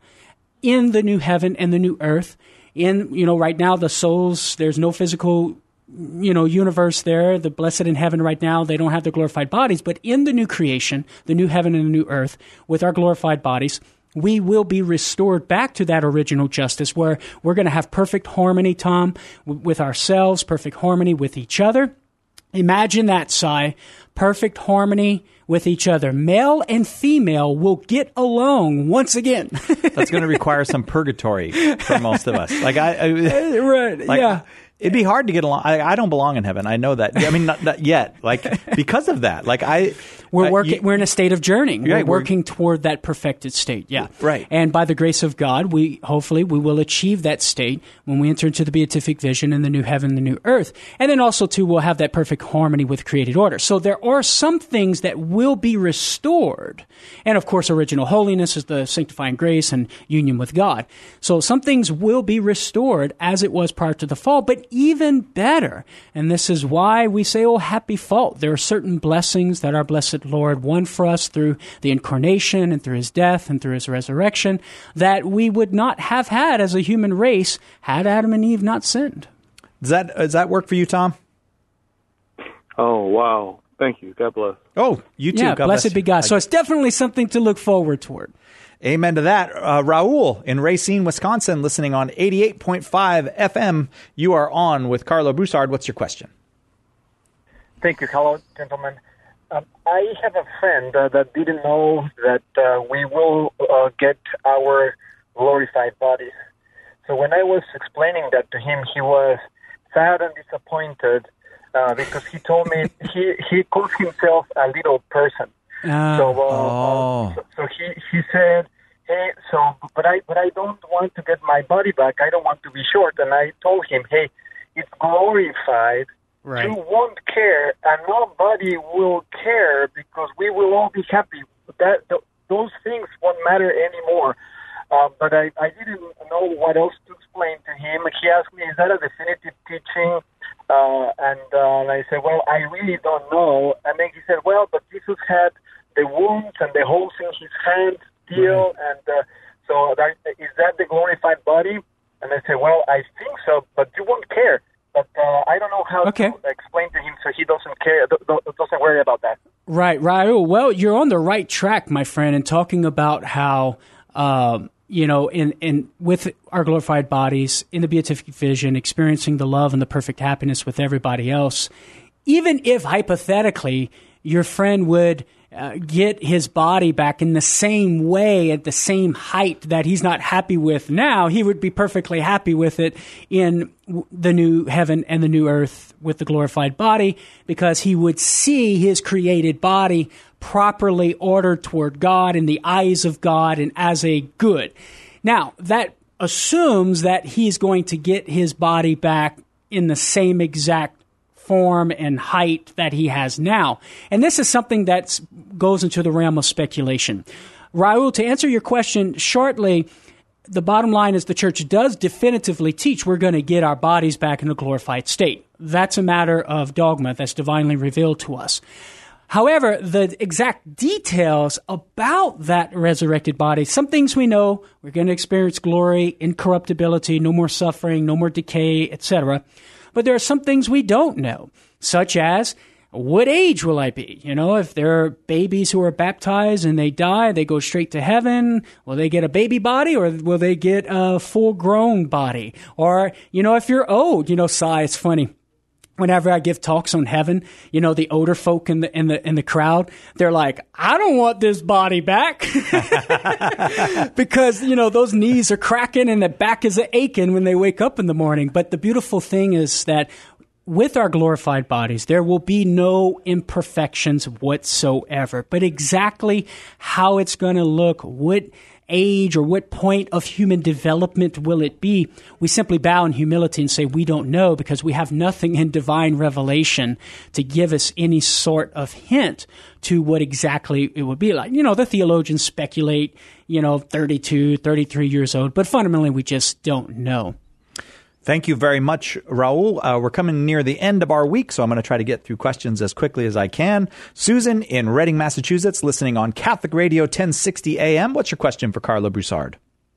in the new heaven and the new earth. In, you know, right now the souls, there's no physical you know, universe there, the blessed in heaven right now, they don't have their glorified bodies, but in the new creation, the new heaven and the new earth, with our glorified bodies, we will be restored back to that original justice where we're going to have perfect harmony, Tom, w- with ourselves, perfect harmony with each other. Imagine that, Si. perfect harmony with each other. Male and female will get along once again. That's going to require some purgatory for most of us. Like I, I right, like, yeah. It'd be hard to get along. I, I don't belong in heaven. I know that. I mean, not, not yet. Like because of that. Like I, we're uh, working. You, we're in a state of journeying. Right, we're working we're, toward that perfected state. Yeah, right. And by the grace of God, we hopefully we will achieve that state when we enter into the beatific vision in the new heaven, the new earth, and then also too we'll have that perfect harmony with created order. So there are some things that will be restored, and of course, original holiness is the sanctifying grace and union with God. So some things will be restored as it was prior to the fall, but even better. Better. And this is why we say, oh, happy fault. There are certain blessings that our blessed Lord won for us through the incarnation and through his death and through his resurrection that we would not have had as a human race had Adam and Eve not sinned. Does that, does that work for you, Tom? Oh, wow. Thank you. God bless. Oh, you too. Yeah, God blessed bless be God. So it's definitely something to look forward toward. Amen to that. Uh, Raul in Racine, Wisconsin, listening on eighty-eight point five F M. You are on with Carlo Broussard. What's your question? Thank you. Hello, gentlemen. Um, I have a friend uh, that didn't know that uh, we will uh, get our glorified bodies. So when I was explaining that to him, he was sad and disappointed uh, because he told me he, he calls himself a little person. Uh, so, uh, oh. uh, so, so he he said, hey, so but I but I don't want to get my body back. I don't want to be short. And I told him, hey, it's glorified. Right. You won't care, and nobody will care because we will all be happy. That th- those things won't matter anymore. Uh, but I, I didn't know what else to explain to him. He asked me, is that a definitive teaching? Uh, and, uh, and I said, well, I really don't know. And then he said, well, but Jesus had the wounds and the holes in his hands still, Mm-hmm. and uh, so that, is that the glorified body? And I said, well, I think so, but you won't care. But uh, I don't know how okay. to explain to him so he doesn't care, doesn't worry about that. Right, Raul. Well, you're on the right track, my friend, in talking about how, um, you know, in, in with our glorified bodies, in the beatific vision, experiencing the love and the perfect happiness with everybody else, even if hypothetically your friend would uh, get his body back in the same way at the same height that he's not happy with now, he would be perfectly happy with it in the new heaven and the new earth with the glorified body, because he would see his created body properly ordered toward God in the eyes of God and as a good. Now, that assumes that he's going to get his body back in the same exact form and height that he has now. And this is something that goes into the realm of speculation. Raul, to answer your question shortly, the bottom line is the church does definitively teach we're going to get our bodies back in a glorified state. That's a matter of dogma that's divinely revealed to us. However, the exact details about that resurrected body, some things we know, we're going to experience glory, incorruptibility, no more suffering, no more decay, et cetera. But there are some things we don't know, such as, what age will I be? You know, if there are babies who are baptized and they die, they go straight to heaven. Will they get a baby body, or will they get a full-grown body? Or, you know, if you're old, you know, Sai, it's funny. Whenever I give talks on heaven, you know, the older folk in the in the in the crowd, they're like, I don't want this body back. Because, you know, those knees are cracking and the back is aching when they wake up in the morning. But the beautiful thing is that with our glorified bodies, there will be no imperfections whatsoever. But exactly how it's going to look, what age or what point of human development will it be, we simply bow in humility and say we don't know, because we have nothing in divine revelation to give us any sort of hint to what exactly it would be like. You know, the theologians speculate, you know, thirty-two, thirty-three years old, but fundamentally we just don't know. Thank you very much, Raul. Uh, we're coming near the end of our week, so I'm going to try to get through questions as quickly as I can. Susan in Reading, Massachusetts, listening on Catholic Radio ten sixty A M. What's your question for Carlo Broussard?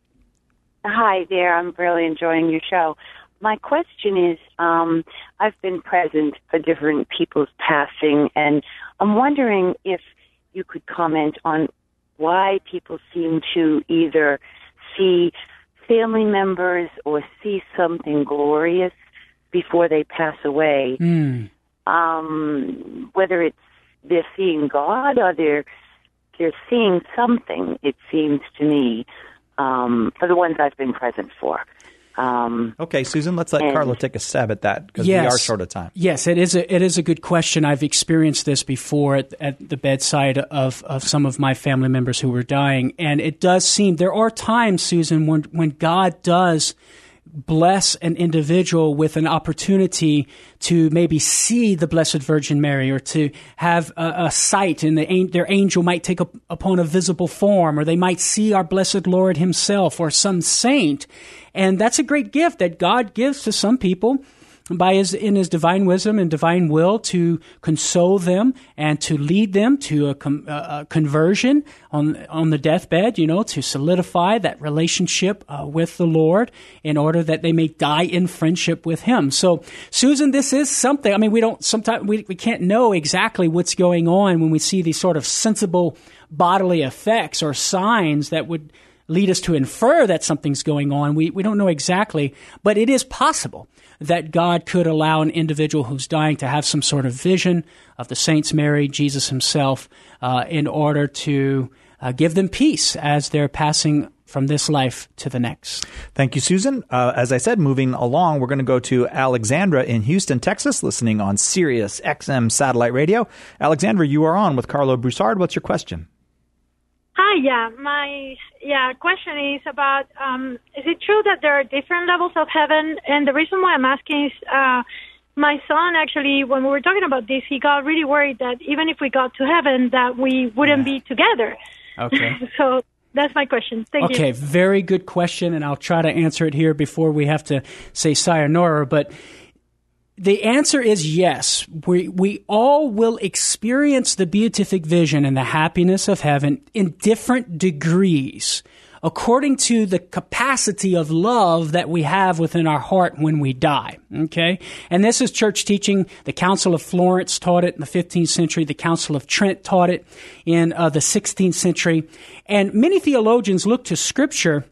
Hi there. I'm really enjoying your show. My question is, um, I've been present for different people's passing, and I'm wondering if you could comment on why people seem to either see family members or see something glorious before they pass away. Mm. Um, whether it's, they're seeing God, or they're they're seeing something. It seems to me, um, for the ones I've been present for. Um, okay, Susan, let's let and, Carlo take a stab at that, because yes, we are short of time. Yes, it is a it is a good question. I've experienced this before at, at the bedside of, of some of my family members who were dying, and it does seem there are times, Susan, when when God does bless an individual with an opportunity to maybe see the Blessed Virgin Mary, or to have a, a sight, and the, their angel might take up upon a visible form, or they might see our blessed Lord himself or some saint. And that's a great gift that God gives to some people by his, in his divine wisdom and divine will, to console them and to lead them to a, com, a conversion on on the deathbed, you know, to solidify that relationship uh, with the Lord in order that they may die in friendship with him. So, Susan, this is something, I mean, we don't, sometimes we, we can't know exactly what's going on when we see these sort of sensible bodily effects or signs that would lead us to infer that something's going on. We we don't know exactly, but it is possible that God could allow an individual who's dying to have some sort of vision of the saints Mary, Jesus himself, uh, in order to uh, give them peace as they're passing from this life to the next. Thank you, Susan. Uh, as I said, moving along, we're going to go to Alexandra in Houston, Texas, listening on Sirius X M satellite radio. Alexandra, you are on with Carlo Broussard. What's your question? Hi, yeah. My yeah question is about, um, is it true that there are different levels of heaven? And the reason why I'm asking is uh, my son actually, when we were talking about this, he got really worried that even if we got to heaven, that we wouldn't yeah. be together. Okay. So that's my question. Thank okay, you. Okay, very good question, and I'll try to answer it here before we have to say sayonara, but the answer is yes. We we all will experience the beatific vision and the happiness of heaven in different degrees, according to the capacity of love that we have within our heart when we die. Okay? And this is church teaching. The Council of Florence taught it in the fifteenth century. The Council of Trent taught it in uh, the sixteenth century. And many theologians look to Scripture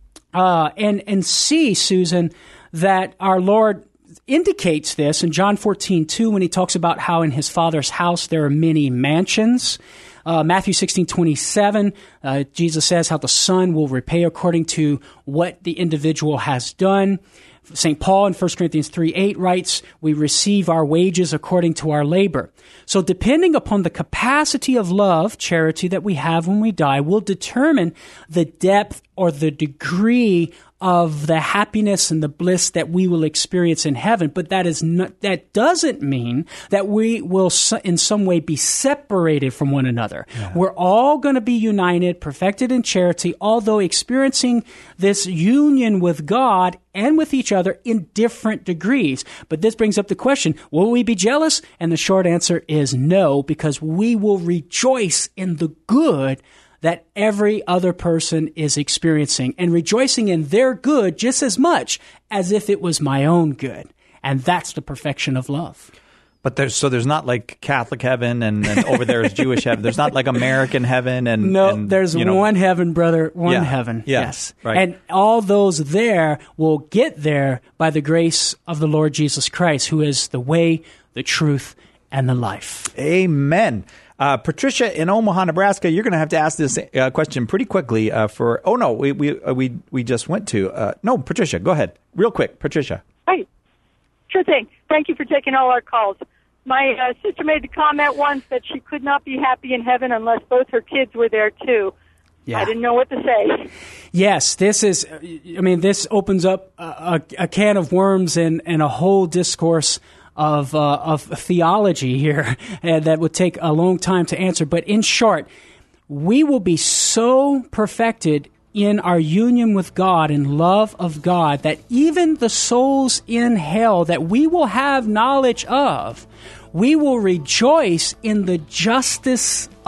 uh, and, and see, Susan, that our Lord indicates this in John fourteen two, when he talks about how in his Father's house there are many mansions. Uh, Matthew sixteen twenty-seven, uh, Jesus says how the Son will repay according to what the individual has done. Saint Paul in First Corinthians three eight writes, we receive our wages according to our labor. So depending upon the capacity of love, charity that we have when we die, will determine the depth or the degree of the happiness and the bliss that we will experience in heaven. But that is not, that doesn't mean that we will in some way be separated from one another. Yeah. We're all going to be united, perfected in charity, although experiencing this union with God and with each other in different degrees. But this brings up the question, will we be jealous? And the short answer is no, because we will rejoice in the good that every other person is experiencing, and rejoicing in their good just as much as if it was my own good. And that's the perfection of love. But there's so there's not like Catholic heaven and, and over there is Jewish heaven. There's not like American heaven and no. And, there's you know, one heaven, brother. One yeah, heaven. yeah, yes, right. And all those there will get there by the grace of the Lord Jesus Christ, who is the way, the truth, and the life. Amen. Uh, Patricia in Omaha, Nebraska, you're going to have to ask this uh, question pretty quickly. Uh, for oh no, we we uh, we we just went to uh, no, Patricia, go ahead, real quick, Patricia. Hi, sure thing. Thank you for taking all our calls. My uh, sister made the comment once that she could not be happy in heaven unless both her kids were there too. Yeah. I didn't know what to say. Yes, this is. I mean, this opens up a, a, a can of worms and and a whole discourse of uh, of theology here uh, that would take a long time to answer. But in short, we will be so perfected in our union with God and love of God that even the souls in hell that we will have knowledge of, we will rejoice in the justice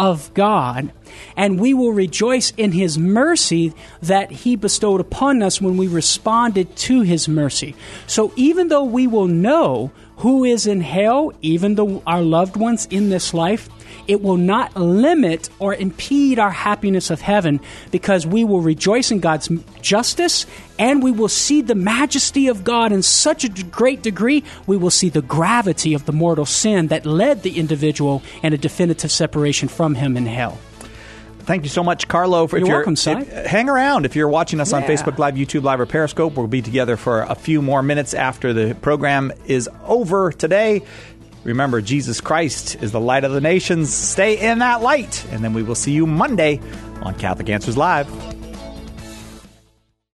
of God, and we will rejoice in His mercy that He bestowed upon us when we responded to His mercy. So even though we will know who is in hell, even though our loved ones in this life, it will not limit or impede our happiness of heaven, because we will rejoice in God's justice, and we will see the majesty of God in such a great degree, we will see the gravity of the mortal sin that led the individual in a definitive separation from Him in hell. Thank you so much, Carlo. For, you're if you're welcome, Si. if, hang around. If you're watching us on Yeah. Facebook Live, YouTube Live, or Periscope, we'll be together for a few more minutes after the program is over today. Remember, Jesus Christ is the light of the nations. Stay in that light. And then we will see you Monday on Catholic Answers Live.